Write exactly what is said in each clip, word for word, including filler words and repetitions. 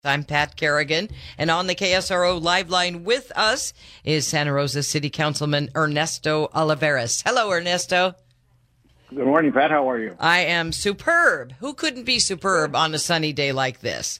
I'm Pat Kerrigan, and on the K S R O Live Line with us is Santa Rosa City Councilman Ernesto Olivares. Hello, Ernesto. Good morning, Pat. How are you? I am superb. Who couldn't be superb on a sunny day like this?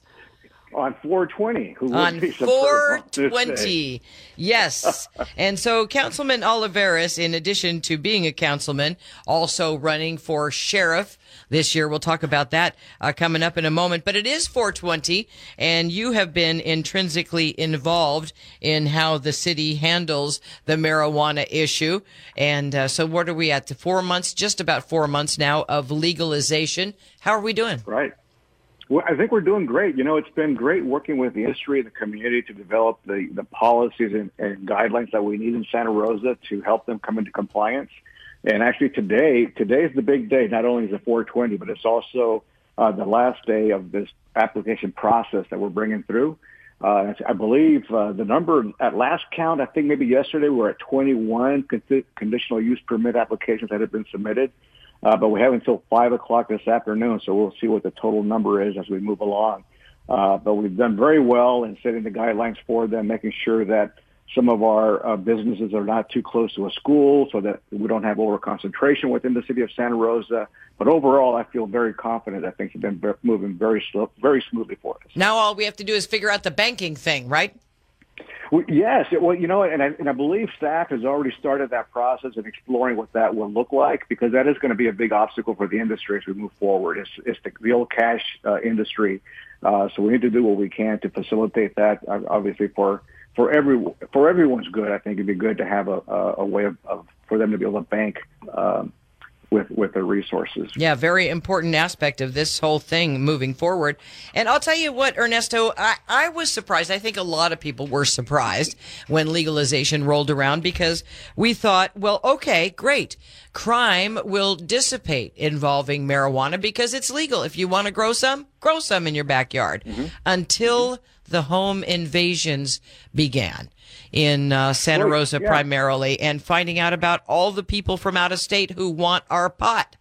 On four twenty. Who on be four twenty. Yes. And so Councilman Olivares, in addition to being a councilman, also running for sheriff this year. We'll talk about that uh, coming up in a moment. But it is four twenty, and you have been intrinsically involved in how the city handles the marijuana issue. And uh, so what are we at? The four months, just about four months now of legalization. How are we doing? Right. Well, I think we're doing great. You know, it's been great working with the industry and the community to develop the, the policies and, and guidelines that we need in Santa Rosa to help them come into compliance. And actually today, today is the big day. Not only is it four twenty, but it's also uh, the last day of this application process that we're bringing through. Uh, I believe uh, the number at last count, I think maybe yesterday, we were at twenty-one con- conditional use permit applications that have been submitted. Uh, but we have until five o'clock this afternoon, so we'll see what the total number is as we move along. Uh, but we've done very well in setting the guidelines for them, making sure that some of our uh, businesses are not too close to a school so that we don't have over-concentration within the city of Santa Rosa. But overall, I feel very confident that things have been very, moving very slow, very smoothly for us. Now all we have to do is figure out the banking thing, right? Well, yes. It, well, you know, and I, and I believe staff has already started that process and exploring what that will look like, because that is going to be a big obstacle for the industry as we move forward. It's, it's the, the old cash uh, industry. Uh, so we need to do what we can to facilitate that, uh, obviously, for for every for everyone's good. I think it'd be good to have a, a, a way of, of for them to be able to bank um, with with their resources. Yeah, very important aspect of this whole thing moving forward. And I'll tell you what, Ernesto, I, I was surprised. I think a lot of people were surprised when legalization rolled around, because we thought, well, okay, great. Crime will dissipate involving marijuana because it's legal. If you want to grow some, grow some in your backyard. Mm-hmm. Until mm-hmm. the home invasions began in uh, Santa Rosa yeah. primarily, and finding out about all the people from out of state who want our pot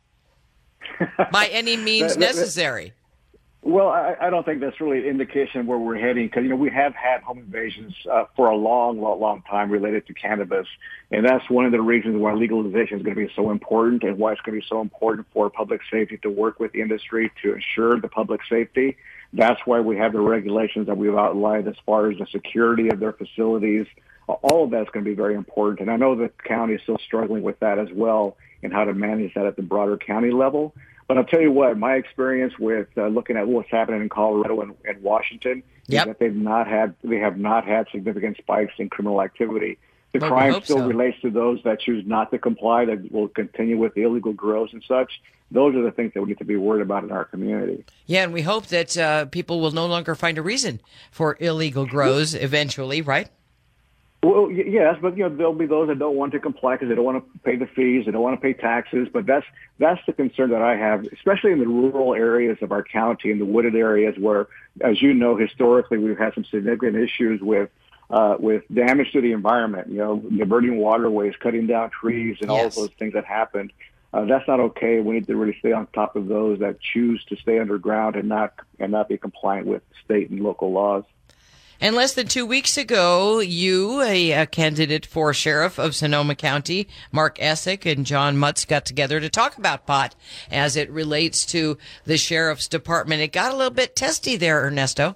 by any means that, that, necessary. Well, I, I don't think that's really an indication of where we're heading, because, you know, we have had home invasions uh, for a long, long, long time related to cannabis, and that's one of the reasons why legalization is going to be so important, and why it's going to be so important for public safety to work with the industry to ensure the public safety. That's why we have the regulations that we've outlined as far as the security of their facilities. All of that's going to be very important. And I know the county is still struggling with that as well, and how to manage that at the broader county level. But I'll tell you what, my experience with uh, looking at what's happening in Colorado and, and Washington yep. is that they've not had, they have not had significant spikes in criminal activity. The well, crime still so. relates to those that choose not to comply, that will continue with the illegal grows and such. Those are the things that we need to be worried about in our community. Yeah, and we hope that uh, people will no longer find a reason for illegal grows eventually, right? Well, yes, but you know there'll be those that don't want to comply because they don't want to pay the fees, they don't want to pay taxes. But that's that's the concern that I have, especially in the rural areas of our county, in the wooded areas where, as you know, historically we've had some significant issues with uh, with damage to the environment. You know, diverting waterways, cutting down trees, and yes. all of those things that happened. Uh, that's not okay. We need to really stay on top of those that choose to stay underground and not and not be compliant with state and local laws. And less than two weeks ago, you, a, a candidate for sheriff of Sonoma County, Mark Essick and John Mutz, got together to talk about pot as it relates to the sheriff's department. It got a little bit testy there, Ernesto.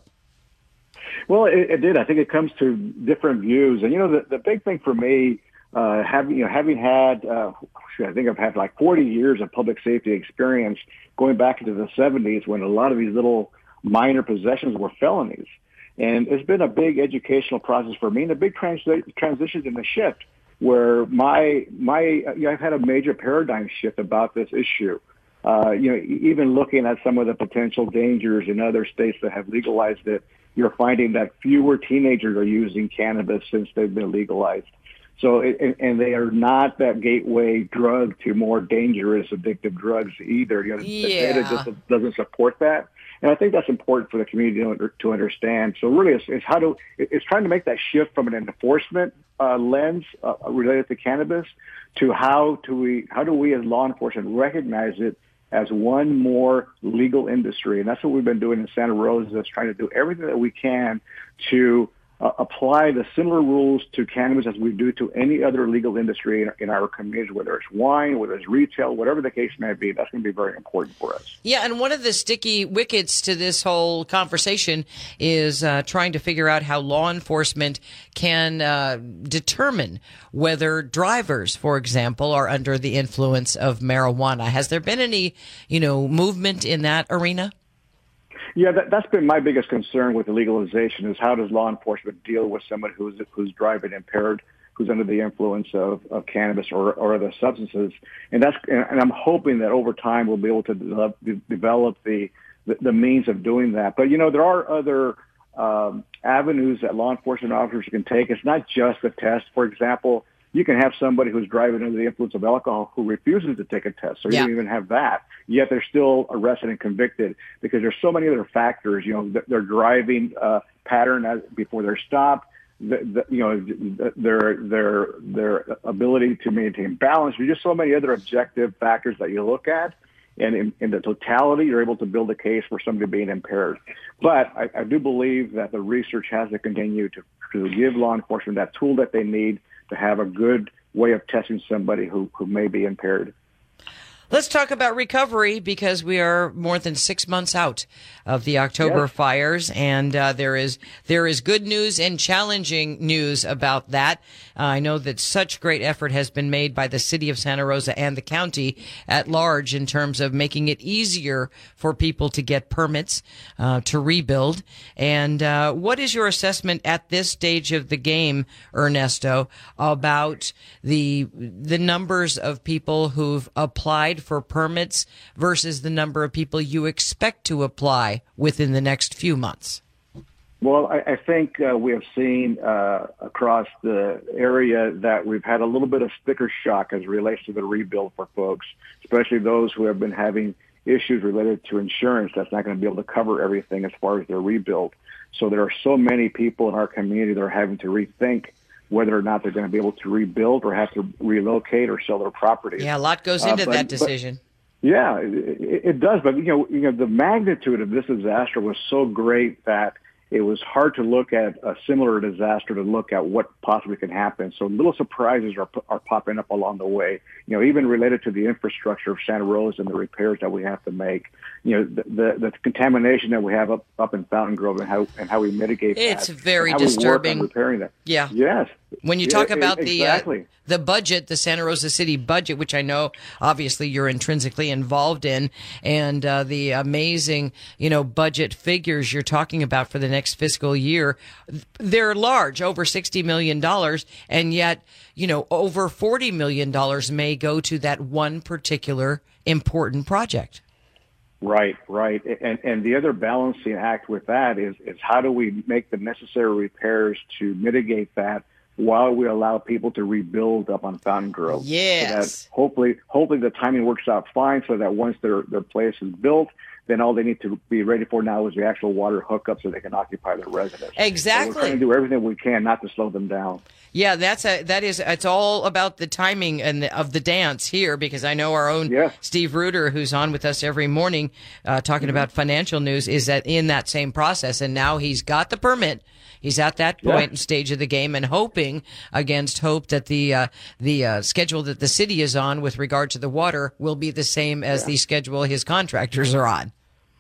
Well, it, it did. I think it comes to different views. And, you know, the, the big thing for me, uh, having, you know, having had, uh, I think I've had like forty years of public safety experience going back into the seventies when a lot of these little minor possessions were felonies. And it's been a big educational process for me, and a big trans- transition in the shift where my, my, you know, I've had a major paradigm shift about this issue. Uh, you know, even looking at some of the potential dangers in other states that have legalized it, you're finding that fewer teenagers are using cannabis since they've been legalized. So, it, and they are not that gateway drug to more dangerous addictive drugs either. You know, yeah. the data just doesn't support that. And I think that's important for the community to, under, to understand. So really, it's, it's how to it's trying to make that shift from an enforcement uh, lens uh, related to cannabis to how do we how do we as law enforcement recognize it as one more legal industry. And that's what we've been doing in Santa Rosa, is trying to do everything that we can to uh, apply the similar rules to cannabis as we do to any other legal industry in, in our communities, whether it's wine, whether it's retail, whatever the case may be. That's going to be very important for us. Yeah, and one of the sticky wickets to this whole conversation is uh, trying to figure out how law enforcement can uh, determine whether drivers, for example, are under the influence of marijuana. Has there been any, you know, movement in that arena? Yeah, that, that's been my biggest concern with the legalization, is how does law enforcement deal with someone who's who's driving impaired, who's under the influence of, of cannabis or, or other substances. And that's and I'm hoping that over time we'll be able to develop, develop the, the, the means of doing that. But, you know, there are other um, avenues that law enforcement officers can take. It's not just a test. For example, you can have somebody who's driving under the influence of alcohol who refuses to take a test. So you yeah. don't even have that. Yet they're still arrested and convicted because there's so many other factors. You know, their driving uh, pattern as, before they're stopped, the, the, you know, their their their ability to maintain balance. There's just so many other objective factors that you look at. And in, in the totality, you're able to build a case for somebody being impaired. But I, I do believe that the research has to continue to, to give law enforcement that tool that they need to have a good way of testing somebody who, who may be impaired. Let's talk about recovery, because we are more than six months out of the October yes. fires, and uh, there is there is good news and challenging news about that. Uh, I know that such great effort has been made by the city of Santa Rosa and the county at large in terms of making it easier for people to get permits uh, to rebuild. And uh, what is your assessment at this stage of the game, Ernesto, about the the numbers of people who've applied for permits versus the number of people you expect to apply within the next few months? Well, I, I think uh, we have seen uh, across the area that we've had a little bit of sticker shock as it relates to the rebuild for folks, especially those who have been having issues related to insurance that's not going to be able to cover everything as far as their rebuild. So there are so many people in our community that are having to rethink whether or not they're going to be able to rebuild or have to relocate or sell their property. Yeah, a lot goes into uh, but, that decision. But, yeah, it, it does. But, you know, you know, the magnitude of this disaster was so great that it was hard to look at a similar disaster to look at what possibly can happen. So little surprises are are popping up along the way. You know, even related to the infrastructure of Santa Rosa and the repairs that we have to make. You know, the the, the contamination that we have up, up in Fountain Grove and how and how we mitigate it's that. It's very how disturbing. We work on repairing that. Yeah. Yes. When you talk yeah, about exactly. the uh, the budget, the Santa Rosa City budget, which I know obviously you're intrinsically involved in, and uh, the amazing, you know, budget figures you're talking about for the next fiscal year, they're large, over sixty million dollars, and yet, you know, over forty million dollars may go to that one particular important project. Right, right. And and the other balancing act with that is, is how do we make the necessary repairs to mitigate that while we allow people to rebuild up on Fountain Grove. Yes. So that hopefully, hopefully the timing works out fine so that once their, their place is built, then all they need to be ready for now is the actual water hookup so they can occupy their residence. Exactly. So we're trying to do everything we can not to slow them down. Yeah, that's a, that is, it's all about the timing and the, of the dance here, because I know our own yeah. Steve Reuter, who's on with us every morning, uh, talking mm-hmm. about financial news, is that in that same process. And now he's got the permit. He's at that point yeah. and stage of the game, and hoping against hope that the uh, the uh, schedule that the city is on with regard to the water will be the same as yeah. the schedule his contractors are on.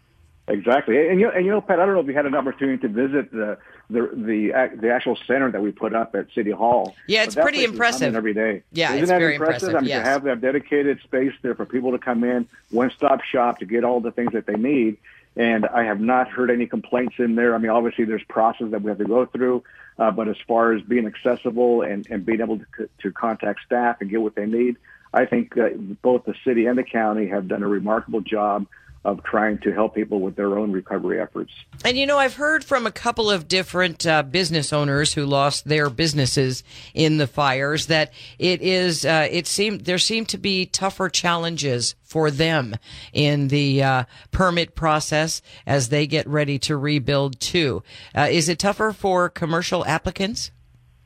Exactly, and you and you know, Pat, I don't know if you had an opportunity to visit the the the, the actual center that we put up at City Hall. Yeah, it's pretty impressive every day. Yeah, Isn't it's that very impressive? impressive. I mean, yes. to have that dedicated space there for people to come in, one-stop shop to get all the things that they need. And I have not heard any complaints in there. I mean, obviously there's process that we have to go through, uh, but as far as being accessible and, and being able to, to contact staff and get what they need, I think uh, both the city and the county have done a remarkable job of trying to help people with their own recovery efforts. And, you know, I've heard from a couple of different uh, business owners who lost their businesses in the fires that it is, uh, it seemed, there seem to be tougher challenges for them in the uh, permit process as they get ready to rebuild too. Uh, is it tougher for commercial applicants?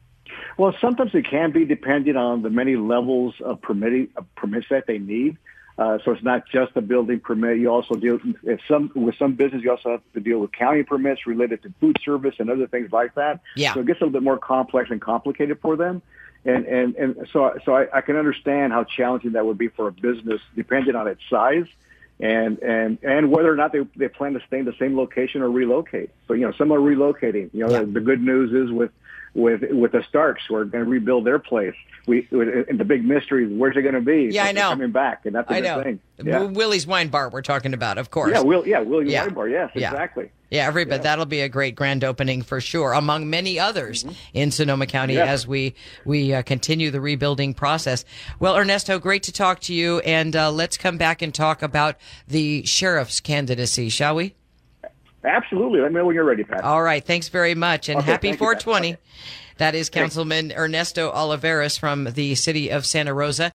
Well, sometimes it can be, depending on the many levels of permitting, of permits that they need. Uh, so it's not just a building permit. You also deal if some with some business. You also have to deal with county permits related to food service and other things like that. Yeah. So it gets a little bit more complex and complicated for them. And and and so so I, I can understand how challenging that would be for a business, depending on its size, and and and whether or not they they plan to stay in the same location or relocate. So you know, some are relocating. You know, Yeah. the, the good news is with with with the Starks, who are going to rebuild their place. We and the big mystery is where's it going to be? Yeah, so I know. Coming back, and that's a I good know. thing. Yeah. Willie's Wine Bar we're talking about, of course. Yeah, Will. Yeah, William Yeah. Wine Bar. Yes, Yeah. exactly. Yeah, every but Yeah. that'll be a great grand opening for sure, among many others Mm-hmm. in Sonoma County Yeah. as we we uh, continue the rebuilding process. Well, Ernesto, great to talk to you, and uh, let's come back and talk about the sheriff's candidacy, shall we? Absolutely. Let me know when you're ready, Pat. All right, thanks very much, and Okay, happy thank you, four Pat. twenty. Okay. That is Councilman Ernesto Olivares from the city of Santa Rosa.